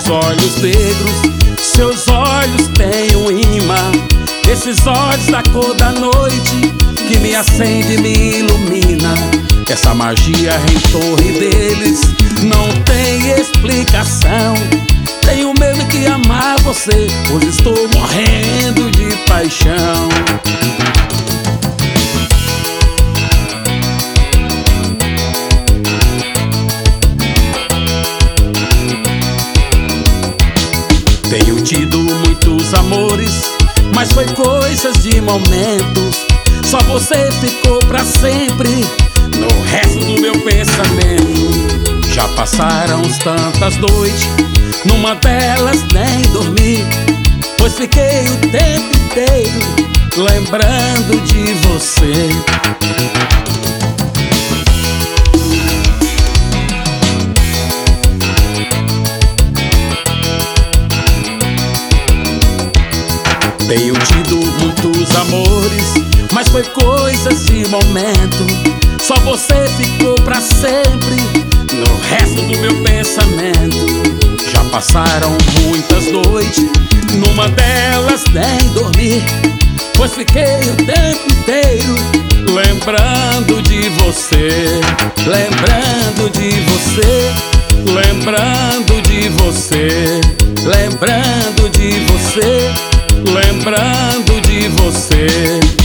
olhos negros, seus olhos têm um imã. Esses olhos da cor da noite que me acende e me ilumina. Essa magia em torno deles não tem explicação. Tenho mesmo que amar você, pois estou morrendo de paixão. Tenho tido muitos amores, mas foi coisas de momentos. Só você ficou pra sempre no resto do meu pensamento. Já passaram tantas noites, numa delas nem dormi, pois fiquei o tempo inteiro lembrando de você. Tenho tido muitos amores, mas foi coisas de momento. Só você ficou pra sempre no resto do meu pensamento. Já passaram muitas noites, numa delas nem dormi, pois fiquei o tempo inteiro lembrando de você. Lembrando de você, lembrando de você, lembrando de você, lembrando de você.